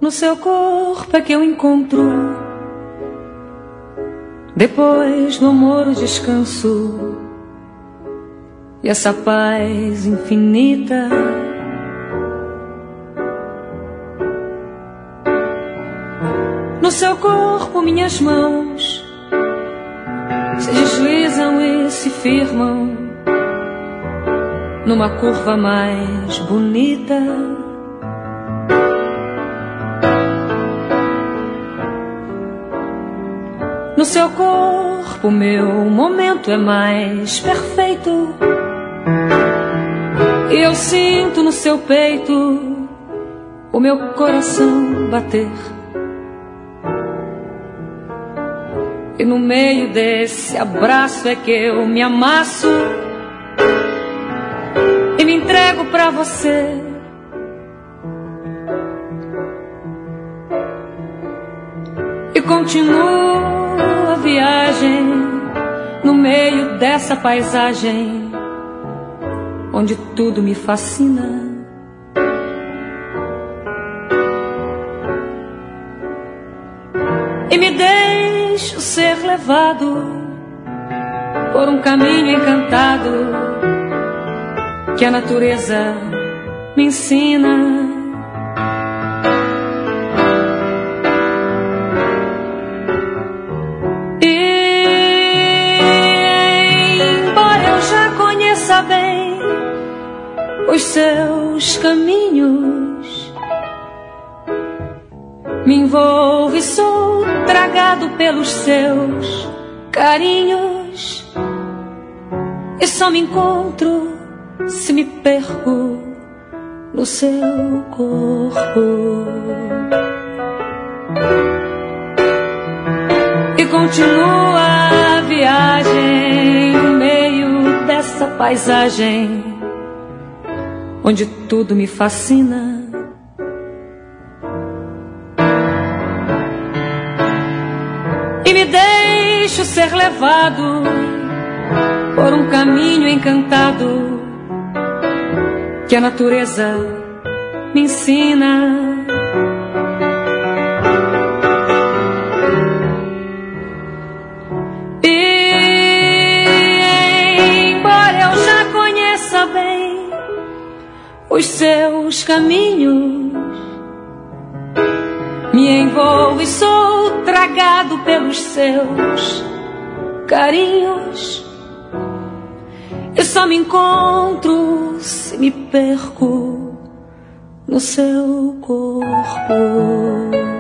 No seu corpo é que eu encontro, depois do amor, o descanso e essa paz infinita. No seu corpo minhas mãos se deslizam e se firmam numa curva mais bonita. No seu corpo meu momento é mais perfeito, e eu sinto no seu peito o meu coração bater. E no meio desse abraço é que eu me amasso e me entrego pra você. E continuo a viagem no meio dessa paisagem onde tudo me fascina. E me deixo ser levado por um caminho encantado que a natureza me ensina. Bem os seus caminhos, me envolvo e sou tragado pelos seus carinhos, e só me encontro se me perco no seu corpo. E continua a viagem no meio dessa paisagem onde tudo me fascina. E me deixo ser levado por um caminho encantado que a natureza me ensina. Bem os seus caminhos, me envolvo e sou tragado pelos seus carinhos, eu só me encontro se me perco no seu corpo.